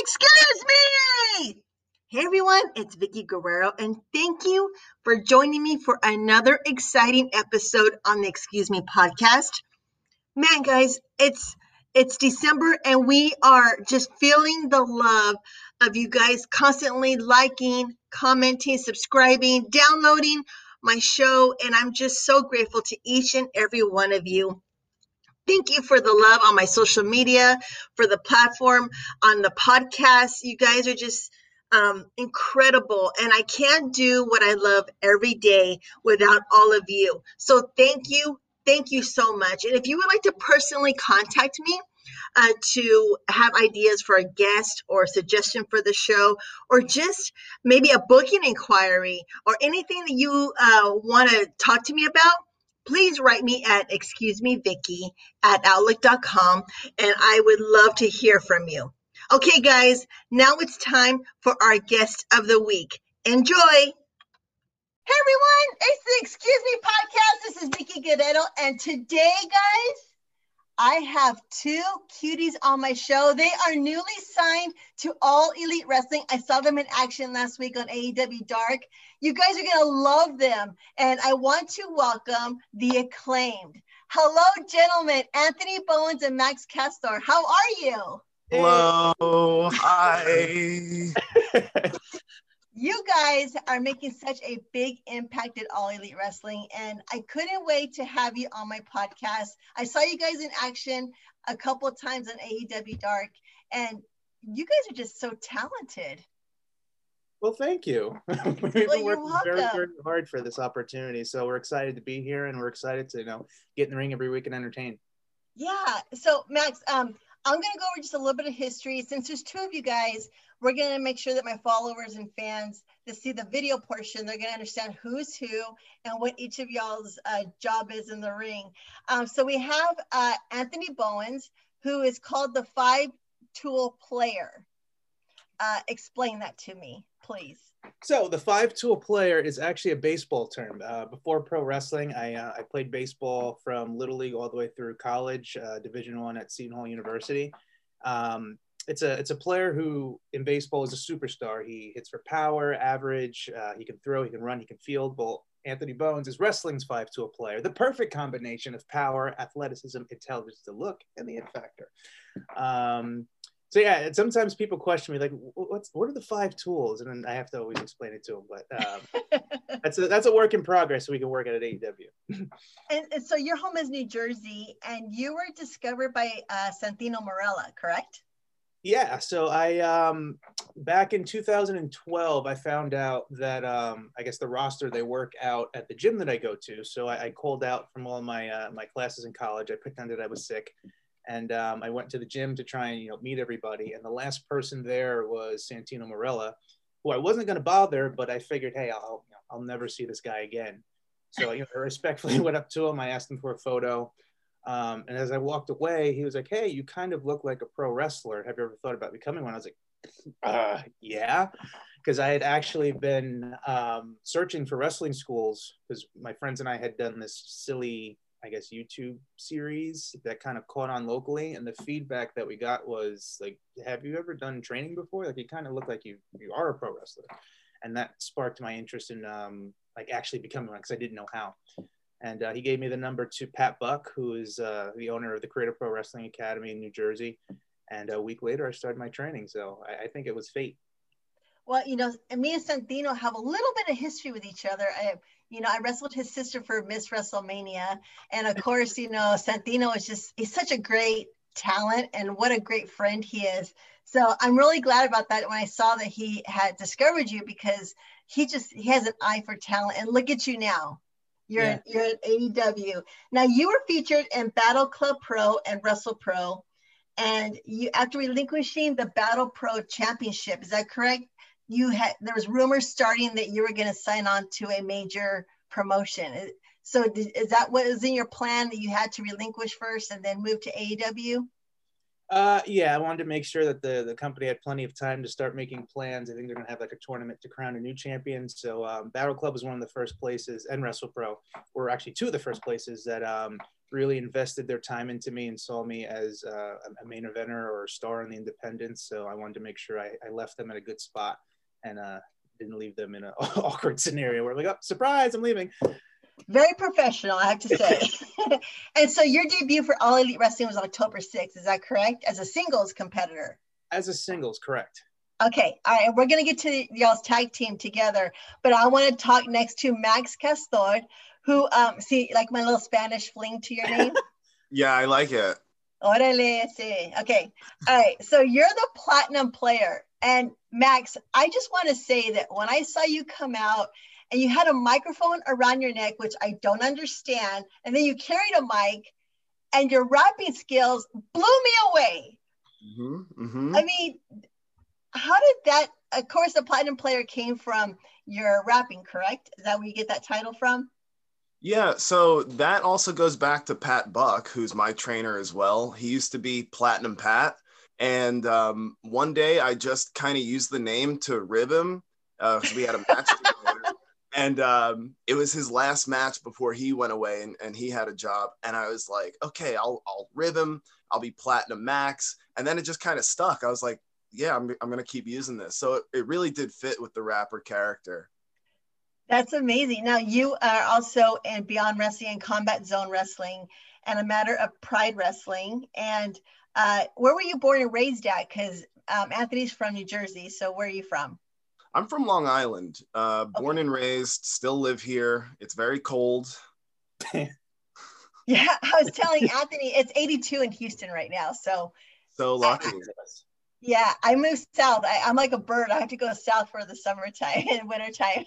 Excuse me! Hey everyone, it's Vicky Guerrero, and thank you for joining me for another exciting episode on the Excuse Me podcast. Man, guys, it's December, and we are just feeling the love of you guys constantly liking, commenting, subscribing, downloading my show, and I'm just so grateful to each and every one of you. Thank you for the love on my social media, for the platform, on the podcast. You guys are just incredible. And I can't do what I love every day without all of you. So thank you. Thank you so much. And if you would like to personally contact me to have ideas for a guest or suggestion for the show, or just maybe a booking inquiry or anything that you want to talk to me about, please write me at excusemevicky@outlook.com, and I would love to hear from you. Okay, guys, now it's time for our guest of the week. Enjoy. Hey, everyone, it's the Excuse Me podcast. This is Vicky Guerrero, and today, guys, I have two cuties on my show. They are newly signed to All Elite Wrestling. I saw them in action last week on AEW Dark. You guys are going to love them. And I want to welcome the Acclaimed. Hello, gentlemen, Anthony Bowens and Max Castor. How are you? Hello. Hi. You guys are making such a big impact at All Elite Wrestling, and I couldn't wait to have you on my podcast. I saw you guys in action a couple of times on AEW Dark, and you guys are just so talented. Well, thank you. We've been working very, very hard for this opportunity, so we're excited to be here, and we're excited to get in the ring every week and entertain. Yeah. So, Max, I'm going to go over just a little bit of history. Since there's two of you guys, we're going to make sure that my followers and fans that see the video portion, they're going to understand who's who and what each of y'all's job is in the ring. So we have Anthony Bowens, who is called the 5-tool player. Explain that to me, please. So the 5-tool player is actually a baseball term. Before pro wrestling, I played baseball from Little League all the way through college, Division I at Seton Hall University. It's a player who in baseball is a superstar. He hits for power, average. He can throw, he can run, he can field. Well, Anthony Bowens is wrestling's 5-tool player, the perfect combination of power, athleticism, intelligence, the look, and the it factor. So yeah, sometimes people question me like, what are the 5 tools? And then I have to always explain it to them. But that's a work in progress. So we can work at AEW. And so your home is New Jersey, and you were discovered by Santino Marella, correct? Yeah. So I back in 2012, I found out that I guess the roster they work out at the gym that I go to. So I called out from all my my classes in college. I pretended I was sick. And I went to the gym to try and meet everybody. And the last person there was Santino Marella, who I wasn't going to bother, but I figured, hey, I'll never see this guy again. So I respectfully went up to him. I asked him for a photo. And as I walked away, he was like, hey, you kind of look like a pro wrestler. Have you ever thought about becoming one? I was like, yeah. Because I had actually been searching for wrestling schools because my friends and I had done this silly, I guess, YouTube series that kind of caught on locally, and the feedback that we got was like, have you ever done training before? Like, you kind of look like you are a pro wrestler. And that sparked my interest in like actually becoming one, because I didn't know how. And he gave me the number to Pat Buck, who is the owner of the Creative Pro Wrestling Academy in New Jersey. And a week later I started my training. So I think it was fate. Well, me and Santino have a little bit of history with each other. I wrestled his sister for Miss WrestleMania. And of course, Santino he's such a great talent, and what a great friend he is. So I'm really glad about that when I saw that he had discovered you, because he has an eye for talent. And look at you now. You're at AEW. Now, you were featured in Battle Club Pro and Wrestle Pro. And you, after relinquishing the Battle Pro Championship, is that correct? There was rumors starting that you were going to sign on to a major promotion. So is that what was in your plan, that you had to relinquish first and then move to AEW? Yeah, I wanted to make sure that the company had plenty of time to start making plans. I think they're going to have like a tournament to crown a new champion. So Battle Club was one of the first places, and Wrestle Pro were actually two of the first places that really invested their time into me and saw me as a main eventer or a star in the independents. So I wanted to make sure I left them at a good spot and didn't leave them in an awkward scenario where I'm like, oh, surprise, I'm leaving. Very professional, I have to say. And so your debut for All Elite Wrestling was October 6th. Is that correct? As a singles competitor? As a singles, correct. Okay. All right. We're going to get to y'all's tag team together, but I want to talk next to Max Castor, who, see, like my little Spanish fling to your name? Yeah, I like it. Orale, sí. Okay. All right. So you're the platinum player. And Max, I just want to say that when I saw you come out and you had a microphone around your neck, which I don't understand, and then you carried a mic and your rapping skills blew me away. I mean, how did that, of course, the platinum player came from your rapping, correct? Is that where you get that title from? Yeah, so that also goes back to Pat Buck, who's my trainer as well. He used to be Platinum Pat. And one day I just kind of used the name to rib him. So we had a match together. And it was his last match before he went away and he had a job. And I was like, okay, I'll rib him. I'll be Platinum Max. And then it just kind of stuck. I was like, yeah, I'm going to keep using this. So it really did fit with the rapper character. That's amazing. Now you are also in Beyond Wrestling and Combat Zone Wrestling and a Matter of Pride Wrestling. And where were you born and raised at? Because Anthony's from New Jersey. So where are you from? I'm from Long Island, born and raised, still live here. It's very cold. Yeah, I was telling Anthony, it's 82 in Houston right now. So lucky. Yeah, I moved south. I'm like a bird. I have to go south for the summertime and wintertime.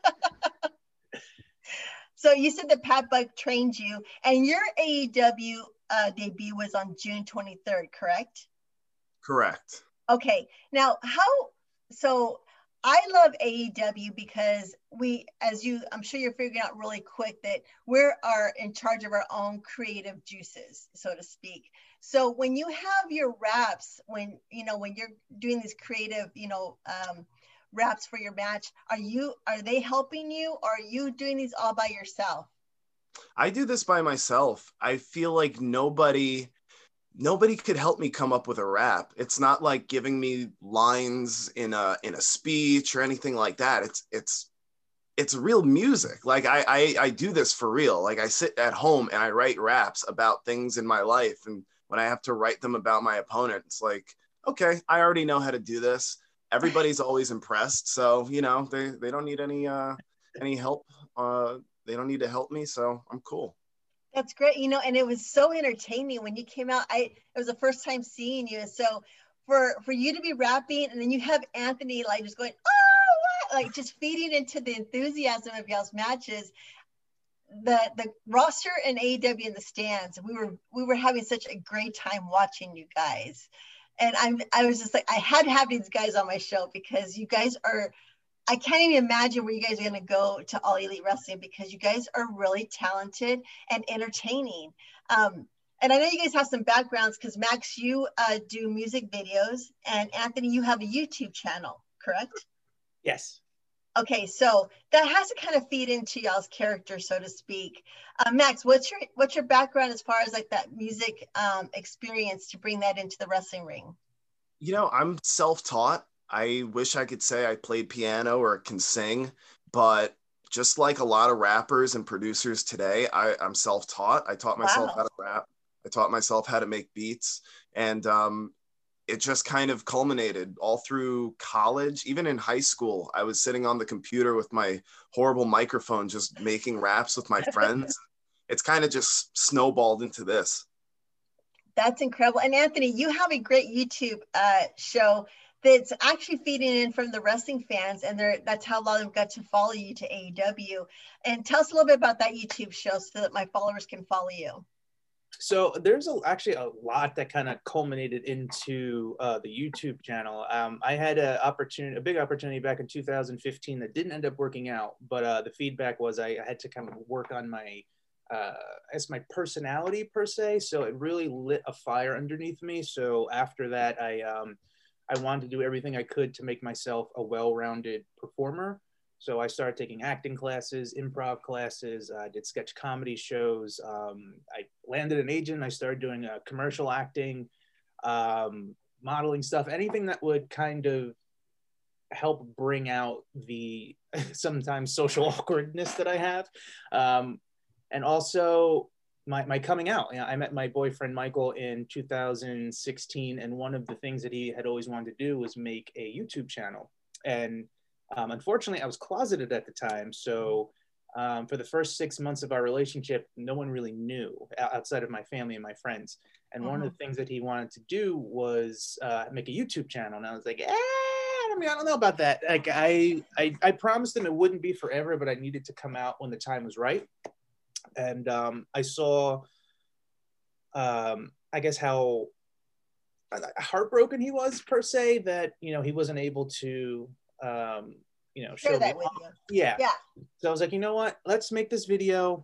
So you said that Pat Buck trained you, and your AEW debut was on June 23rd, correct? Correct. Okay. Now, so I love AEW because I'm sure you're figuring out really quick that we are in charge of our own creative juices, so to speak. So when you have your raps, when you're doing these creative, raps for your match, are they helping you, or are you doing these all by yourself? I do this by myself. I feel like nobody could help me come up with a rap. It's not like giving me lines in a speech or anything like that. It's real music. Like I do this for real. Like I sit at home and I write raps about things in my life. And when I have to write them about my opponent, it's like, okay, I already know how to do this. Everybody's always impressed. So, they don't need any help. They don't need to help me. So I'm cool. That's great. And it was so entertaining when you came out. It was the first time seeing you. So for you to be rapping, and then you have Anthony like just going, oh, what? Like just feeding into the enthusiasm of y'all's matches. The roster and AEW in the stands, we were having such a great time watching you guys. And I was just like, I had to have these guys on my show because you guys are, I can't even imagine where you guys are going to go to All Elite Wrestling, because you guys are really talented and entertaining. And I know you guys have some backgrounds because Max, you do music videos, and Anthony, you have a YouTube channel, correct? Yes. Okay, so that has to kind of feed into y'all's character, so to speak. Max, what's your background as far as like that music experience to bring that into the wrestling ring? I'm self-taught. I wish I could say I played piano or can sing, but just like a lot of rappers and producers today, I'm self-taught. I taught myself how to rap. I taught myself how to make beats. And it just kind of culminated all through college. Even in high school, I was sitting on the computer with my horrible microphone, just making raps with my friends. It's kind of just snowballed into this. That's incredible. And Anthony, you have a great YouTube show that's actually feeding in from the wrestling fans, and that's how a lot of them got to follow you to AEW. And tell us a little bit about that YouTube show so that my followers can follow you. So there's actually a lot that kind of culminated into the YouTube channel. I had a big opportunity back in 2015 that didn't end up working out, but the feedback was I had to kind of work on my personality per se. So it really lit a fire underneath me. So after that, I wanted to do everything I could to make myself a well-rounded performer. So I started taking acting classes, improv classes, did sketch comedy shows. I landed an agent. I started doing commercial acting, modeling stuff, anything that would kind of help bring out the sometimes social awkwardness that I have. And also my coming out. You know, I met my boyfriend Michael in 2016, and one of the things that he had always wanted to do was make a YouTube channel. And unfortunately, I was closeted at the time, so for the first 6 months of our relationship, no one really knew outside of my family and my friends. And one of the things that he wanted to do was make a YouTube channel. And I was like, I mean, I don't know about that. Like, I promised him it wouldn't be forever, but I needed to come out when the time was right. And I saw, I guess, how heartbroken he was, per se, that, you know, he wasn't able to, you know, Share show that me. with you. Yeah. Yeah. So I was like, you know what? Let's make this video.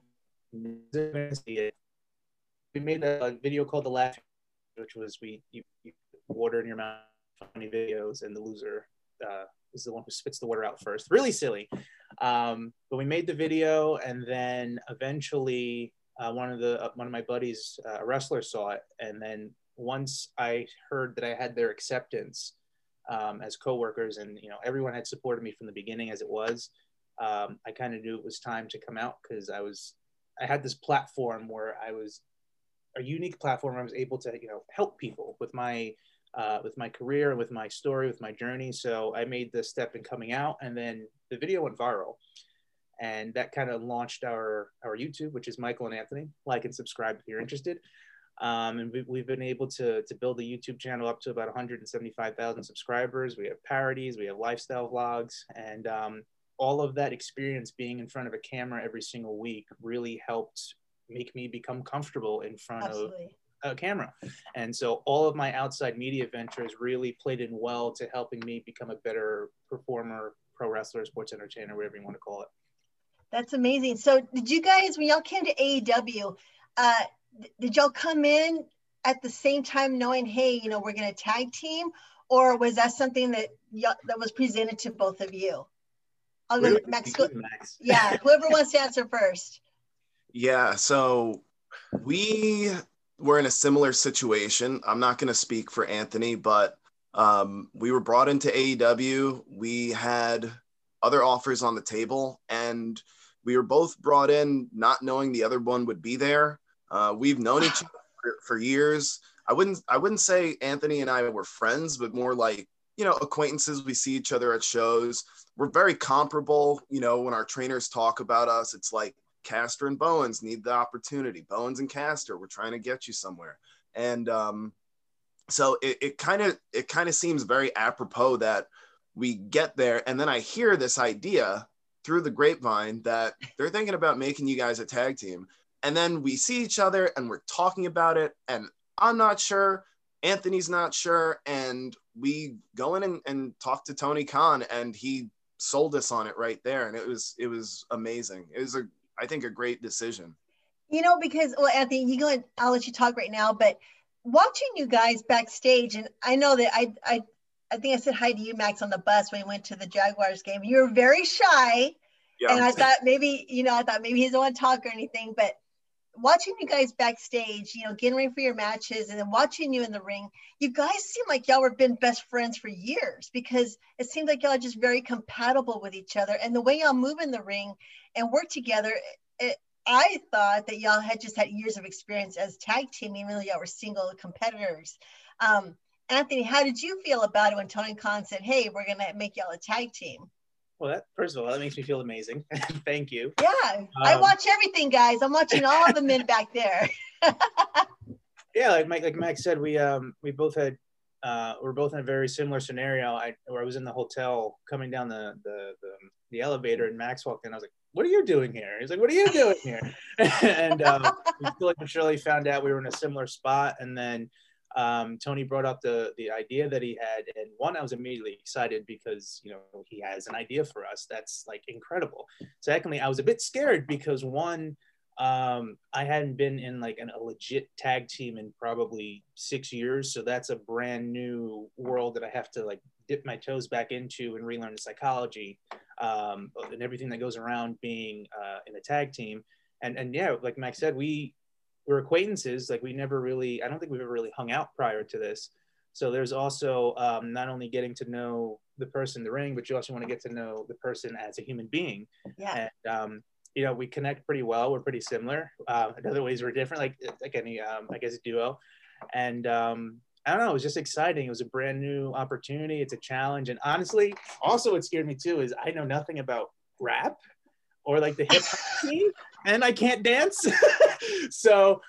We made a video called The Laugh, which was you water in your mouth, funny videos, and the loser is the one who spits the water out first. Really silly. But we made the video, and then eventually one of my buddies, a wrestler, saw it. And then once I heard that I had their acceptance as coworkers, and, you know, everyone had supported me from the beginning as it was, I kind of knew it was time to come out, because I had this platform where I was a unique platform where I was able to, you know, help people with my career and with my story, with my journey. So I made the step in coming out, and then the video went viral, and that kind of launched our YouTube, which is Michael and Anthony. Like and subscribe if you're interested. And we've been able to build a YouTube channel up to about 175,000 subscribers. We have parodies, we have lifestyle vlogs, and all of that experience being in front of a camera every single week really helped make me become comfortable in front Absolutely. of a camera. And so all of my outside media ventures really played in well to helping me become a better performer, pro wrestler, sports entertainer, whatever you want to call it. That's amazing. So did you guys, when y'all came to AEW, did y'all come in at the same time knowing, hey, you know, we're going to tag team, or was that something that was presented to both of you? I'll go to Max. Yeah, whoever wants to answer first. Yeah, so we were in a similar situation. I'm not going to speak for Anthony, but we were brought into AEW. We had other offers on the table, and we were both brought in not knowing the other one would be there. We've known each other for years. I wouldn't say Anthony and I were friends, but more like, you know, acquaintances. We see each other at shows. We're very comparable. You know, when our trainers talk about us, it's like Caster and Bowens need the opportunity. Bowens and Caster, we're trying to get you somewhere. And so it kind of seems very apropos that we get there, and then I hear this idea through the grapevine that they're thinking about making you guys a tag team. And then we see each other and we're talking about it, and I'm not sure, Anthony's not sure, and we go in and talk to Tony Khan, and he sold us on it right there. And it was amazing. It was I think a great decision. You know, because, well, Anthony, I'll let you talk right now, but watching you guys backstage, and I know that I think I said hi to you, Max, on the bus when we went to the Jaguars game. You were very shy. Yeah. And I thought maybe he doesn't want to talk or anything, but watching you guys backstage, you know, getting ready for your matches, and then watching you in the ring, you guys seem like y'all have been best friends for years, because it seems like y'all are just very compatible with each other. And the way y'all move in the ring and work together, I thought that y'all had just had years of experience as tag team, even though y'all were single competitors. Anthony, how did you feel about it when Tony Khan said, hey, we're going to make y'all a tag team? Well, first of all, that makes me feel amazing. Thank you. Yeah, I watch everything, guys. I'm watching all the men back there. Yeah, like Max said, we both had we're both in a very similar scenario. Where I was in the hotel coming down the elevator, and Max walked in. I was like, "What are you doing here?" He's like, "What are you doing here?" And we slowly but surely found out we were in a similar spot. And then Tony brought up the idea that he had, and one, I was immediately excited because, you know, he has an idea for us that's like incredible. Secondly, I was a bit scared because one, I hadn't been in like a legit tag team in probably 6 years, so that's a brand new world that I have to like dip my toes back into and relearn the psychology. and everything that goes around being in a tag team. And yeah, like Max said, we're acquaintances. Like we never really, I don't think we've ever really hung out prior to this. So there's also not only getting to know the person in the ring, but you also want to get to know the person as a human being. Yeah. And you know, we connect pretty well. We're pretty similar. In other ways, we're different, like any, I guess, duo. And I don't know, it was just exciting. It was a brand new opportunity. It's a challenge. And honestly, also what scared me too is I know nothing about rap or like the hip hop scene, and I can't dance. So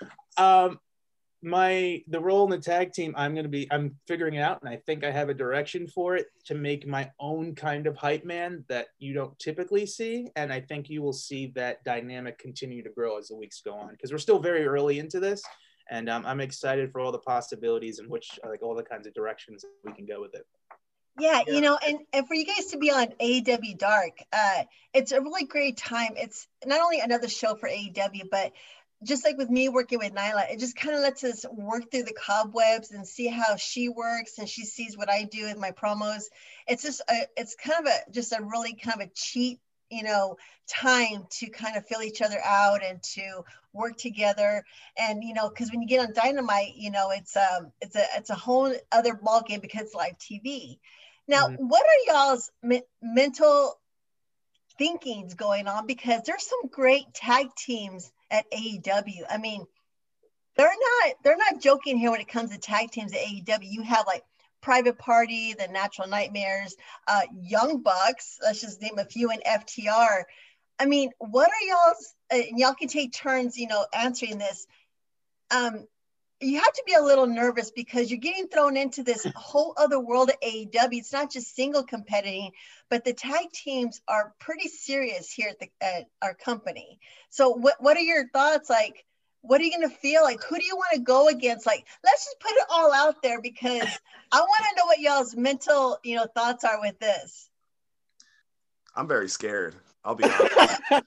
the role in the tag team, I'm figuring it out, and I think I have a direction for it to make my own kind of hype man that you don't typically see. And I think you will see that dynamic continue to grow as the weeks go on, because we're still very early into this. And I'm excited for all the possibilities in which, like, all the kinds of directions we can go with it. Yeah, you know, and for you guys to be on AEW Dark, it's a really great time. It's not only another show for AEW, but just like with me working with Nyla, it just kind of lets us work through the cobwebs and see how she works and she sees what I do in my promos. It's just, it's kind of just a really kind of a cheat, you know, time to kind of fill each other out and to work together. And, you know, because when you get on Dynamite, you know, it's a whole other ball game because it's live TV. Now, what are y'all's mental thinkings going on? Because there's some great tag teams at AEW. I mean, they're not joking here when it comes to tag teams at AEW. You have like Private Party, the Natural Nightmares, Young Bucks, let's just name a few, and FTR. I mean, what are y'all's, and y'all can take turns, you know, answering this. You have to be a little nervous because you're getting thrown into this whole other world of AEW. It's not just single competing, but the tag teams are pretty serious here at our company. So what are your thoughts? Like, what are you going to feel like? Who do you want to go against? Like, let's just put it all out there because I want to know what y'all's mental, you know, thoughts are with this. I'm very scared. I'll be honest.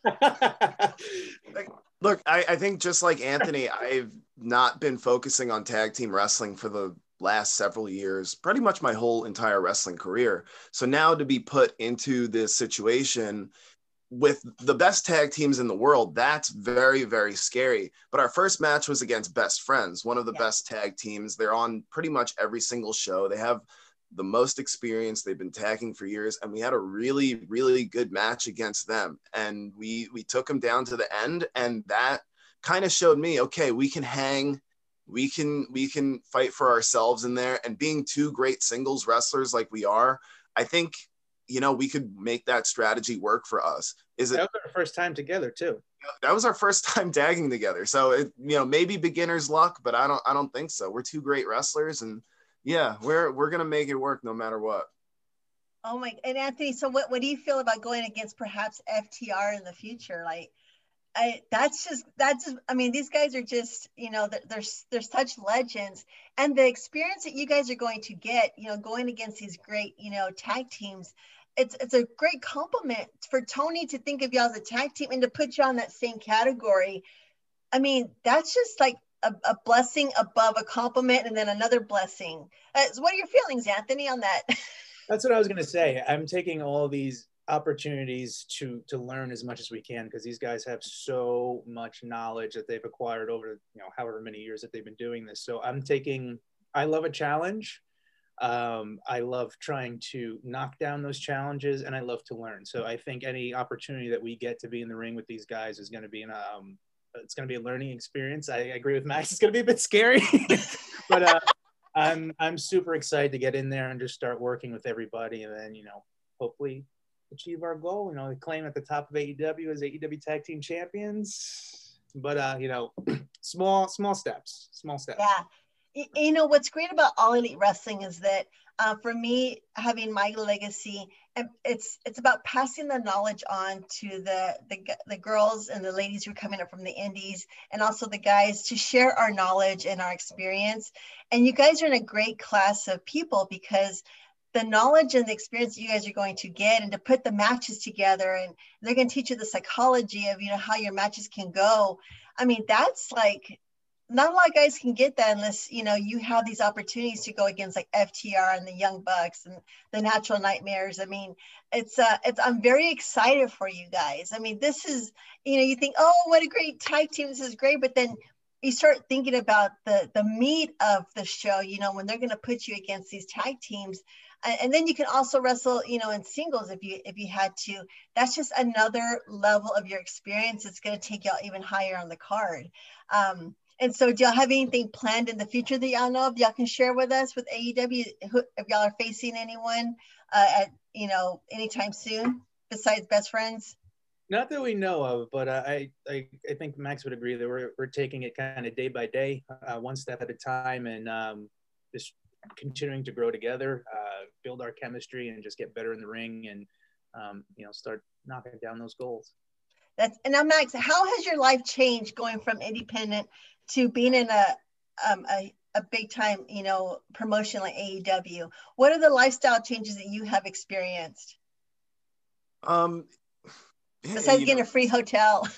Look, I think just like Anthony, I've not been focusing on tag team wrestling for the last several years, pretty much my whole entire wrestling career. So now to be put into this situation with the best tag teams in the world, that's very, very scary. But our first match was against Best Friends, one of the best tag teams. They're on pretty much every single show. They have the most experience. They've been tagging for years, and we had a really, really good match against them. And we took them down to the end, and that kind of showed me, okay, we can hang, we can fight for ourselves in there. And being two great singles wrestlers like we are, I think, you know, we could make that strategy work for us. That was our first time together too. That was our first time tagging together. So it, you know, maybe beginner's luck, but I don't think so. We're two great wrestlers, and yeah, we're gonna make it work no matter what. Oh my! And Anthony, so what do you feel about going against perhaps FTR in the future? Like, that's just. I mean, these guys are just, you know, they're such legends, and the experience that you guys are going to get, you know, going against these great, you know, tag teams. It's a great compliment for Tony to think of y'all as a tag team and to put you on that same category. I mean, that's just like a blessing above a compliment and then another blessing. So what are your feelings, Anthony, on that? That's what I was going to say. I'm taking all these opportunities to learn as much as we can, because these guys have so much knowledge that they've acquired over, you know, however many years that they've been doing this. So I love a challenge. I love trying to knock down those challenges, and I love to learn. So I think any opportunity that we get to be in the ring with these guys is going to be it's going to be a learning experience. I agree with Max. It's going to be a bit scary, but I'm super excited to get in there and just start working with everybody, and then, you know, hopefully achieve our goal. You know, claim at the top of AEW as AEW Tag Team Champions. But you know, small steps. Yeah. You know, what's great about All Elite Wrestling is that for me, having my legacy, it's about passing the knowledge on to the girls and the ladies who are coming up from the indies, and also the guys, to share our knowledge and our experience. And you guys are in a great class of people, because the knowledge and the experience you guys are going to get, and to put the matches together, and they're going to teach you the psychology of, you know, how your matches can go. I mean, that's like, not a lot of guys can get that unless, you know, you have these opportunities to go against like FTR and the Young Bucks and the Natural Nightmares. I mean, I'm very excited for you guys. I mean, this is, you know, you think, oh, what a great tag team. This is great. But then you start thinking about the meat of the show, you know, when they're going to put you against these tag teams. And then you can also wrestle, you know, in singles if you had to. That's just another level of your experience. It's going to take y'all even higher on the card. And so do y'all have anything planned in the future that y'all know of? Y'all can share with us with AEW if y'all are facing anyone at, you know, anytime soon besides Best Friends? Not that we know of, but I think Max would agree that we're taking it kind of day by day, one step at a time, and just continuing to grow together, build our chemistry, and just get better in the ring, and you know, start knocking down those goals. And now, Max, how has your life changed going from independent to being in a big time, you know, promotion like AEW? What are the lifestyle changes that you have experienced? Besides getting a free hotel.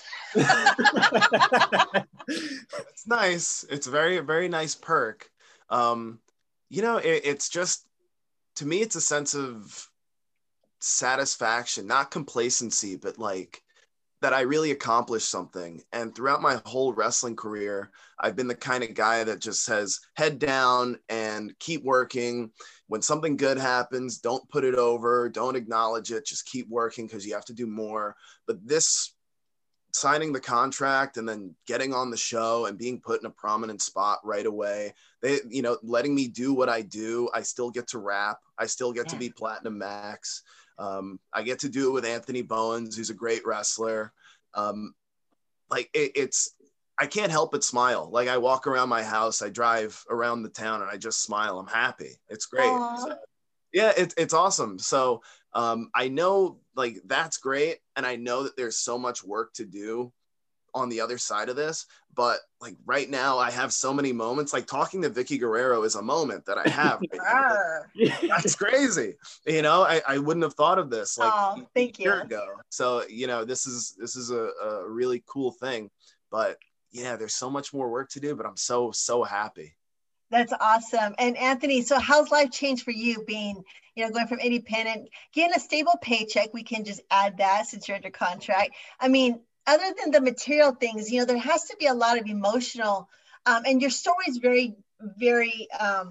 It's nice. It's a very, very nice perk. You know, it's just, to me, it's a sense of satisfaction, not complacency, but like that I really accomplished something. And throughout my whole wrestling career, I've been the kind of guy that just says head down and keep working. When something good happens, don't put it over, don't acknowledge it, just keep working because you have to do more. But this, signing the contract and then getting on the show and being put in a prominent spot right away, they, you know, letting me do what I do. I still get to rap. I still get to be Platinum Max. I get to do it with Anthony Bowens, who's a great wrestler. Like it's, I can't help but smile. Like I walk around my house, I drive around the town and I just smile. I'm happy. It's great. So, yeah, it's awesome. So I know like that's great. And I know that there's so much work to do on the other side of this, but like right now I have so many moments. Like talking to Vicky Guerrero is a moment that I have right now. That's crazy. You know, I wouldn't have thought of this like a year ago. So, you know, this is a really cool thing, but yeah, there's so much more work to do, but I'm so happy. That's awesome. And Anthony, so how's life changed for you being, you know, going from independent, getting a stable paycheck? We can just add that since you're under contract. I mean, other than the material things, you know, there has to be a lot of emotional, and your story is very, very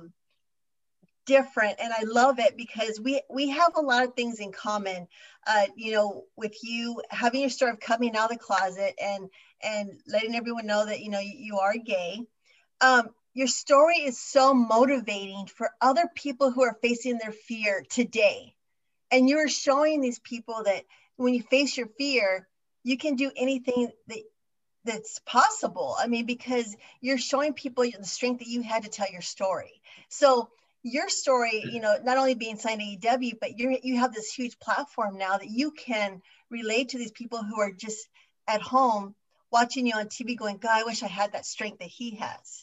different. And I love it because we have a lot of things in common, you know, with you having your story of coming out of the closet and letting everyone know that, you know, you are gay. Your story is so motivating for other people who are facing their fear today. And you're showing these people that when you face your fear, you can do anything that's possible. I mean, because you're showing people the strength that you had to tell your story. So your story, you know, not only being signed to AEW, but you have this huge platform now that you can relate to these people who are just at home watching you on TV going, God, I wish I had that strength that he has.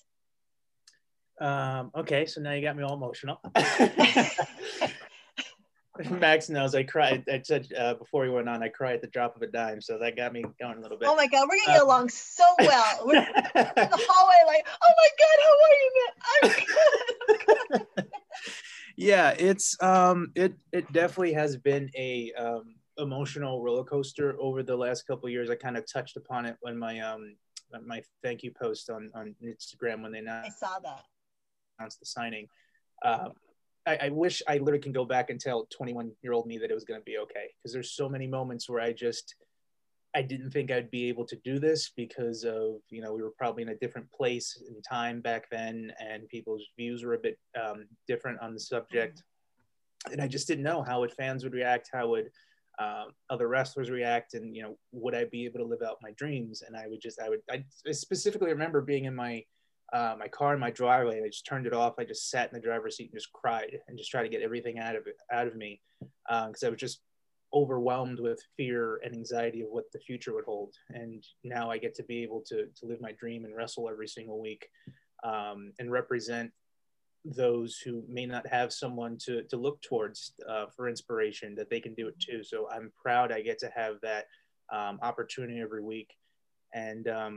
Okay, so now you got me all emotional. Max knows I cried. I said before we went on, I cry at the drop of a dime, so that got me going a little bit. Oh my God, we're gonna get along so well. We're in the hallway, like, oh my God, how are you, man? I'm good. Yeah, it's it definitely has been a emotional roller coaster over the last couple of years. I kind of touched upon it when my thank you post on Instagram when they I saw that. announced the signing. I wish I literally can go back and tell 21-year-old me that it was going to be okay, because there's so many moments where I didn't think I'd be able to do this because of, you know, we were probably in a different place in time back then, and people's views were a bit different on the subject. And I just didn't know how fans would react, how would other wrestlers react, and, you know, would I be able to live out my dreams? And I specifically remember being in my car in my driveway. I just turned it off. I just sat in the driver's seat and just cried and just tried to get everything out of me, because I was just overwhelmed with fear and anxiety of what the future would hold. And now I get to be able to live my dream and wrestle every single week, and represent those who may not have someone to look towards for inspiration, that they can do it too. So I'm proud I get to have that opportunity every week. And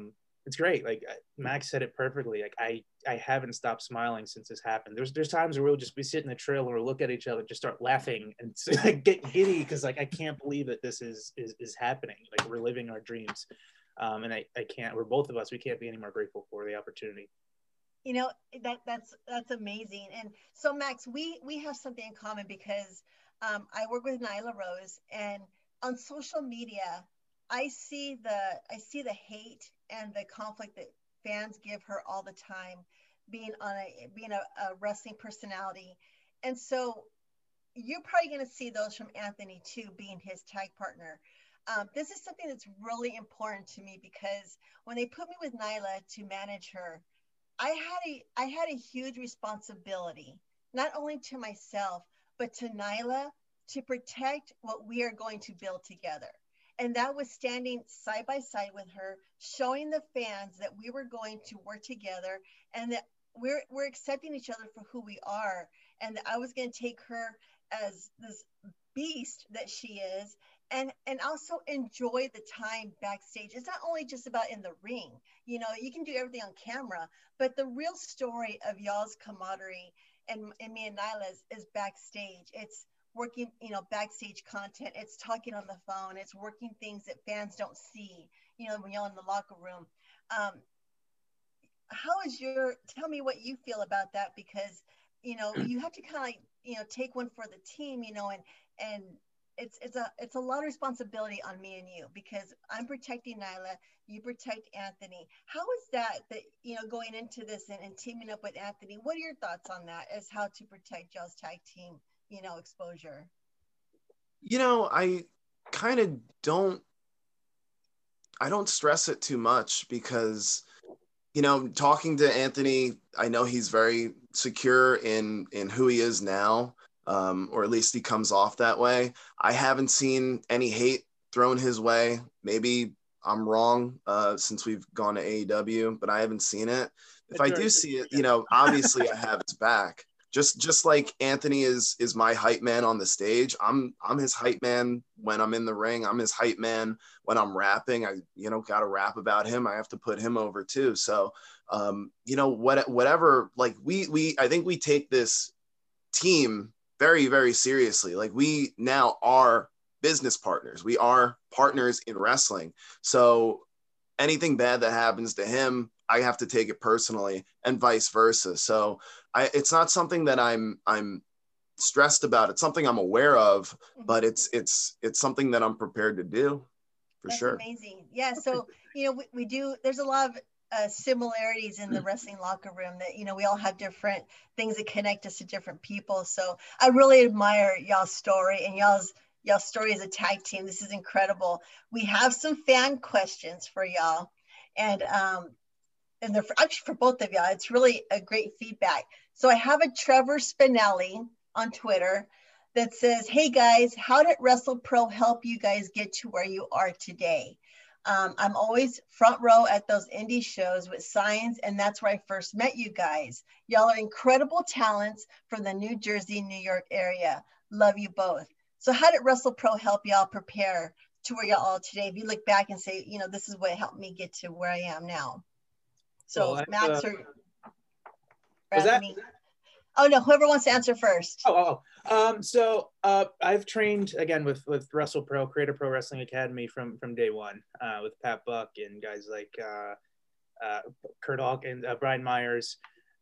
it's great. Like Max said it perfectly. Like I haven't stopped smiling since this happened. There's times where we'll just be sitting in the trail and we'll look at each other, just start laughing and like, get giddy because like I can't believe that this is happening. Like we're living our dreams, and I can't. We're both of us. We can't be any more grateful for the opportunity. You know, that's amazing. And so Max, we have something in common because I work with Nyla Rose, and on social media, I see the hate and the conflict that fans give her all the time, being a wrestling personality. And so you're probably going to see those from Anthony too, being his tag partner. This is something that's really important to me because when they put me with Nyla to manage her, I had a huge responsibility, not only to myself, but to Nyla, to protect what we are going to build together. And that was standing side by side with her, showing the fans that we were going to work together and that we're accepting each other for who we are. And that I was going to take her as this beast that she is, and also enjoy the time backstage. It's not only just about in the ring. You know, you can do everything on camera, but the real story of y'all's camaraderie and me and Nyla is backstage. It's working, you know, backstage content. It's talking on the phone. It's working things that fans don't see, you know, when y'all in the locker room. Um, tell me what you feel about that, because, you know, you have to kind of like, you know, take one for the team, you know, and it's a lot of responsibility on me and you because I'm protecting Nyla, you protect Anthony. How is that you know, going into this and teaming up with Anthony? What are your thoughts on that as how to protect y'all's tag team, you know, exposure? You know, kind of don't I don't stress it too much because, you know, talking to Anthony, I know he's very secure in who he is now, or at least he comes off that way. I haven't seen any hate thrown his way. Maybe I'm wrong, since we've gone to AEW, but I haven't seen it. If I do see it, you know, obviously I have his back. Just like Anthony is my hype man on the stage. I'm his hype man when I'm in the ring. I'm his hype man when I'm rapping. I, you know, got to rap about him. I have to put him over too. So, you know, whatever, like I think we take this team very, very seriously. Like we now are business partners. We are partners in wrestling. So anything bad that happens to him, I have to take it personally, and vice versa. So it's not something that I'm stressed about. It's something I'm aware of, but it's something that I'm prepared to do for That's sure. amazing. Yeah. So, you know, we do, there's a lot of similarities in the wrestling locker room that, you know, we all have different things that connect us to different people. So I really admire y'all's story and y'all's story as a tag team. This is incredible. We have some fan questions for y'all, and they're actually for both of y'all. It's really a great feedback. So I have a Trevor Spinelli on Twitter that says, "Hey guys, how did WrestlePro help you guys get to where you are today? I'm always front row at those indie shows with signs, and that's where I first met you guys. Y'all are incredible talents from the New Jersey, New York area. Love you both." So how did WrestlePro help y'all prepare to where y'all are today? If you look back and say, you know, this is what helped me get to where I am now. So well, Max or Anthony? Oh no, whoever wants to answer first. So I've trained again with WrestlePro, Creator Pro Wrestling Academy from day one, with Pat Buck and guys like Kurt Hawkins, Brian Myers,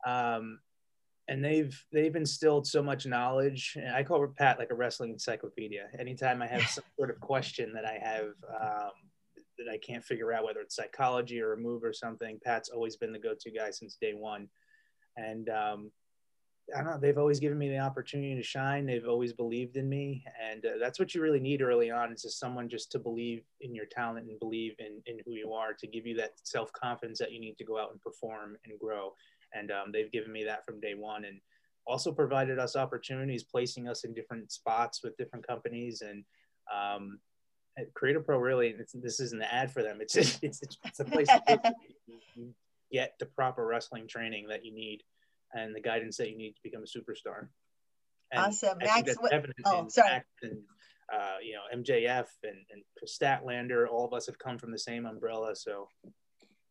and they've instilled so much knowledge. And I call Pat like a wrestling encyclopedia. Anytime I have some sort of question that I have that I can't figure out, whether it's psychology or a move or something, Pat's always been the go-to guy since day one. And I don't know, they've always given me the opportunity to shine. They've always believed in me. And that's what you really need early on, is just someone just to believe in your talent and believe in who you are, to give you that self-confidence that you need to go out and perform and grow. And they've given me that from day one, and also provided us opportunities, placing us in different spots with different companies. And at Creator Pro, really, this isn't an ad for them. It's a place to you get the proper wrestling training that you need and the guidance that you need to become a superstar. And awesome. I think that's evident in Max and you know, MJF and Statlander. All of us have come from the same umbrella. So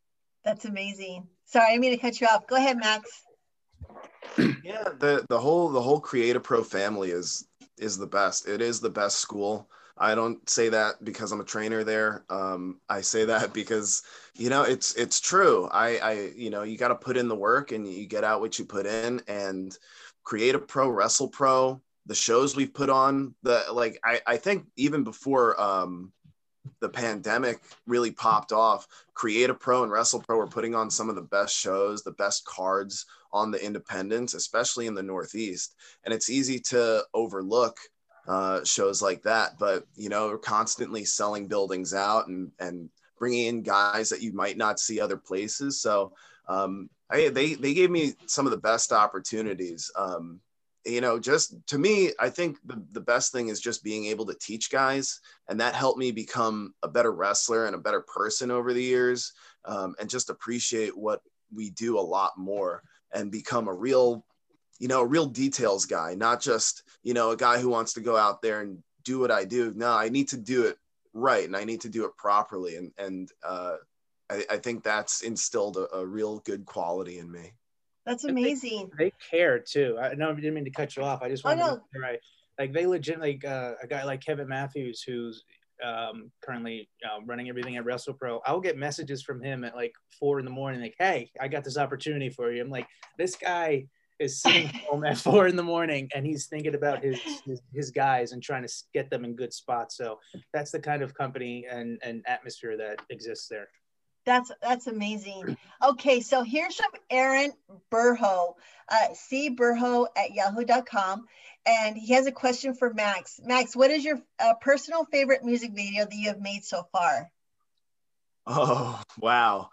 That's amazing. Sorry, I didn't mean to cut you off. Go ahead, Max. Yeah, the whole Create a Pro family is the best. It is the best school. I don't say that because I'm a trainer there. I say that because it's true. I you got to put in the work and you get out what you put in. And Create a Pro, Wrestle Pro, the shows we've put on, I think even before the pandemic really popped off, Create a Pro and Wrestle Pro were putting on some of the best shows, the best cards on the independents, especially in the Northeast. And it's easy to overlook shows like that, but we're constantly selling buildings out and bringing in guys that you might not see other places. So they gave me some of the best opportunities. Just to me, I think the best thing is just being able to teach guys. And that helped me become a better wrestler and a better person over the years, and just appreciate what we do a lot more and become a real details guy, not just, a guy who wants to go out there and do what I do. No, I need to do it right. And I need to do it properly. And I think that's instilled a real good quality in me. That's amazing. They care too. I know I didn't mean to cut you off. I just wanted to be right. Like they legit, like a guy like Kevin Matthews, who's currently running everything at WrestlePro. I'll get messages from him at like 4 a.m, like, "Hey, I got this opportunity for you." I'm like, this guy is sitting home at 4 a.m. and he's thinking about his guys and trying to get them in good spots. So that's the kind of company and atmosphere that exists there. That's amazing. Okay, so here's from Aaron Burho, cburho@yahoo.com, and he has a question for Max. Max, what is your personal favorite music video that you have made so far? Oh, wow.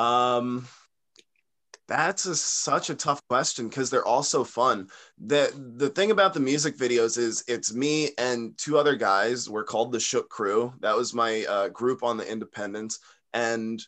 That's such a tough question because they're all so fun. The thing about the music videos is it's me and 2 other guys. We're called the Shook Crew. That was my group on the Independents. And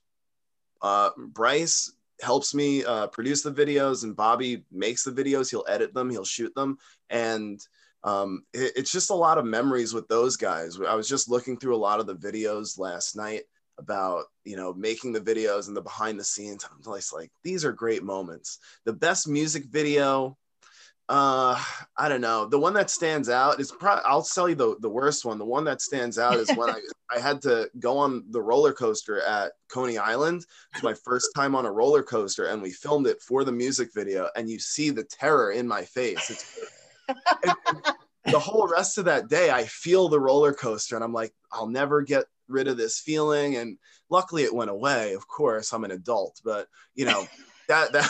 Bryce helps me produce the videos, and Bobby makes the videos. He'll edit them, he'll shoot them. And it's just a lot of memories with those guys. I was just looking through a lot of the videos last night about making the videos and the behind the scenes. I'm just like, these are great moments. The best music video, I don't know. The one that stands out is probably, I'll tell you the worst one. The one that stands out is when I had to go on the roller coaster at Coney Island. It's my first time on a roller coaster, and we filmed it for the music video, and you see the terror in my face. And the whole rest of that day, I feel the roller coaster, and I'm like, I'll never get rid of this feeling. And luckily it went away. Of course, I'm an adult, but that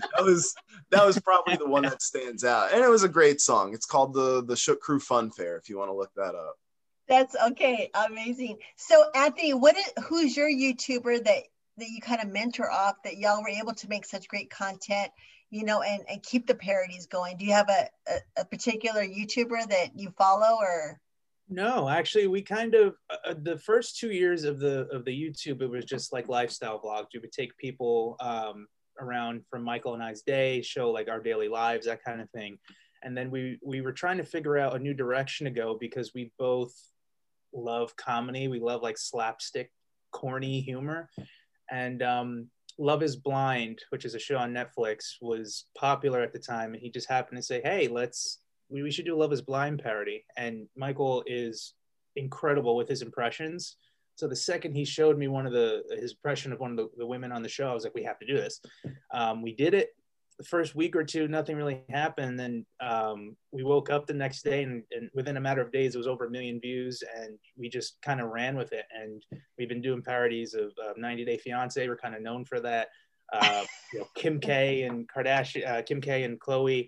was probably the one that stands out. And it was a great song. It's called the Shook Crew Fun Fair, if you want to look that up. That's okay. Amazing. So Anthony, who's your YouTuber that you kind of mentor off, that y'all were able to make such great content, and keep the parodies going? Do you have a particular YouTuber that you follow, or? No, actually, we kind of the first 2 years of the YouTube, it was just like lifestyle vlogs. We would take people around from Michael and I's day, show like our daily lives, that kind of thing. And then we were trying to figure out a new direction to go, because we both love comedy. We love like slapstick, corny humor. And Love is Blind, which is a show on Netflix, was popular at the time. And he just happened to say, hey, we should do Love is Blind parody. And Michael is incredible with his impressions. So the second he showed me his impression of one of the women on the show, I was like, we have to do this. We did it. The first week or two, nothing really happened. Then we woke up the next day, and within a matter of days, it was over 1 million views, and we just kind of ran with it. And we've been doing parodies of 90 Day Fiance. We're kind of known for that. Kim K and Kardashian, Kim K and Khloe,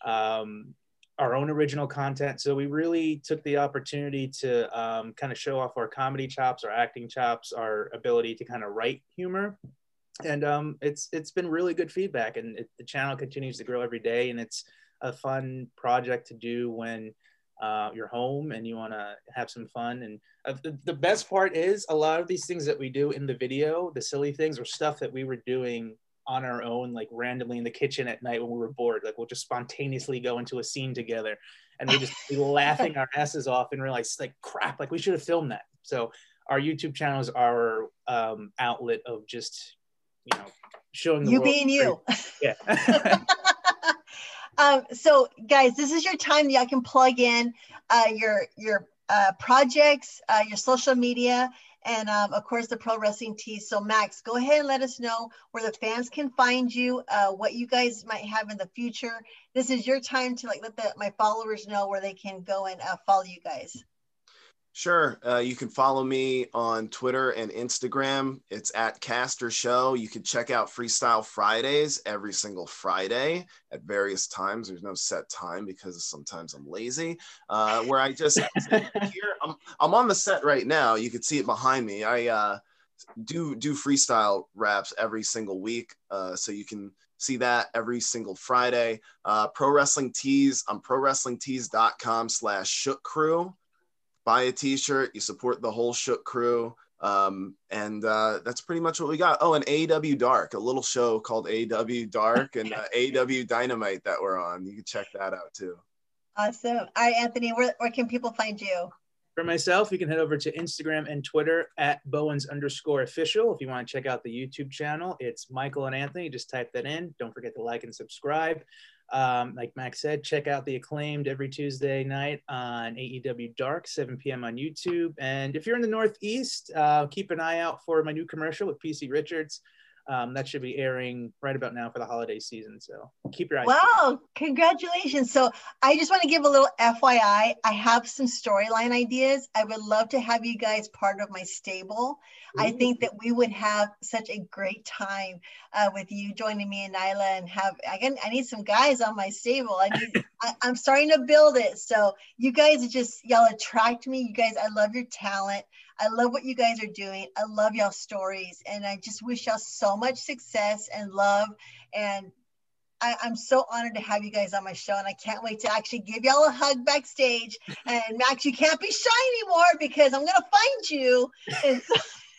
our own original content. So we really took the opportunity to kind of show off our comedy chops, our acting chops, our ability to kind of write humor. And it's been really good feedback, and the channel continues to grow every day, and it's a fun project to do when you're home and you want to have some fun. And the best part is, a lot of these things that we do in the video, the silly things, are stuff that we were doing on our own, like randomly in the kitchen at night when we were bored. Like we'll just spontaneously go into a scene together, and we'll just be laughing our asses off and realize, like, crap, like we should have filmed that. So our YouTube channel is our outlet of just showing the You world. being you. Yeah. So guys, this is your time that y'all can plug in your projects, your social media, and of course the Pro Wrestling Tees. So Max, go ahead and let us know where the fans can find you, what you guys might have in the future. This is your time to let my followers know where they can go and follow you guys. Sure. You can follow me on Twitter and Instagram. It's at Caster Show. You can check out Freestyle Fridays every single Friday at various times. There's no set time because sometimes I'm lazy. Where I just here, I'm on the set right now. You can see it behind me. I do freestyle raps every single week. So you can see that every single Friday. Pro Wrestling Tees. I'm prowrestlingtees.com/shook-crew. Buy a t-shirt, you support the whole Shook crew. And that's pretty much what we got. Oh, and AEW Dark, a little show called AEW Dark and AEW Dynamite that we're on. You can check that out too. Awesome. All right, Anthony, where can people find you? For myself, you can head over to Instagram and Twitter at Bowens_official. If you want to check out the YouTube channel, it's Michael and Anthony. Just type that in. Don't forget to like and subscribe. Like Max said, check out The Acclaimed every Tuesday night on AEW Dark, 7 p.m. on YouTube. And if you're in the Northeast, keep an eye out for my new commercial with PC Richards. That should be airing right about now for the holiday season. So keep your eyes peeled. Wow, congratulations. So I just want to give a little FYI. I have some storyline ideas. I would love to have you guys part of my stable. Ooh. I think that we would have such a great time with you joining me and Nyla, and I need some guys on my stable. I'm starting to build it. So you guys y'all attract me. You guys, I love your talent. I love what you guys are doing. I love y'all stories. And I just wish y'all so much success and love. And I'm so honored to have you guys on my show. And I can't wait to actually give y'all a hug backstage. And Max, you can't be shy anymore because I'm going to find you. And so,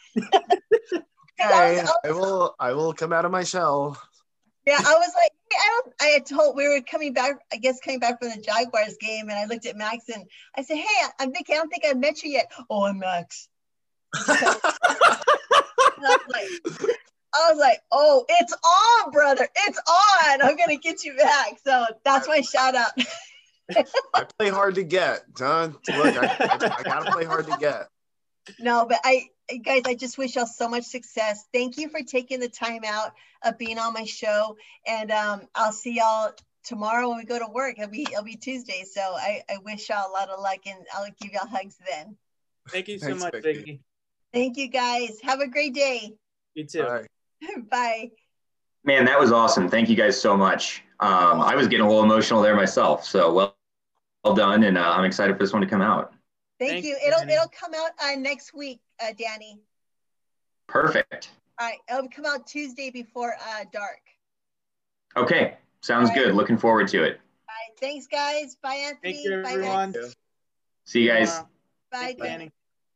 I will come out of my shell. Yeah, I was like, I had told we were coming back from the Jaguars game, and I looked at Max and I said, "Hey, I'm Vicky. I don't think I've met you yet." "Oh, I'm Max." I was like, "Oh, it's on, brother. It's on. I'm gonna get you back." So that's my shout out. I play hard to get, John. Look, I gotta play hard to get. No, but guys, I just wish y'all so much success. Thank you for taking the time out of being on my show. And I'll see y'all tomorrow when we go to work. It'll be Tuesday. So I wish y'all a lot of luck, and I'll give y'all hugs then. Thank you so much, Vicky. Thank you, guys. Have a great day. You too. Bye. Bye. Man, that was awesome. Thank you guys so much. I was getting a little emotional there myself. So well done. And I'm excited for this one to come out. Thank you. It'll come out next week, Danny. Perfect. All right. It'll come out Tuesday before dark. Okay. Sounds good. Looking forward to it. All right. Thanks, guys. Bye, Anthony. Thank you, Bye, everyone. guys. See you guys. Bye, Danny.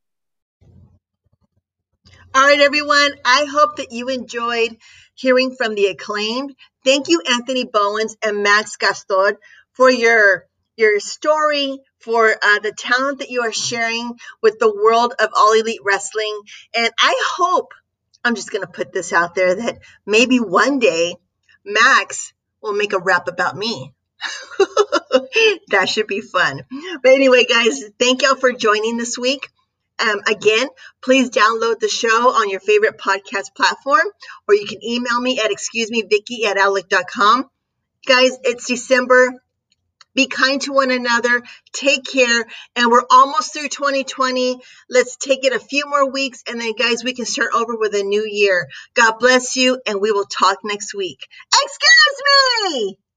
All right, everyone. I hope that you enjoyed hearing from The Acclaimed. Thank you, Anthony Bowens and Max Gaston, for your story, for the talent that you are sharing with the world of All Elite Wrestling. And I hope, I'm just going to put this out there, that maybe one day Max will make a rap about me. That should be fun. But anyway, guys, thank y'all for joining this week. Again, please download the show on your favorite podcast platform, or you can email me at excusemevicky@outlook.com. Guys, it's December. Be kind to one another. Take care. And we're almost through 2020. Let's take it a few more weeks. And then, guys, we can start over with a new year. God bless you. And we will talk next week. Excuse me.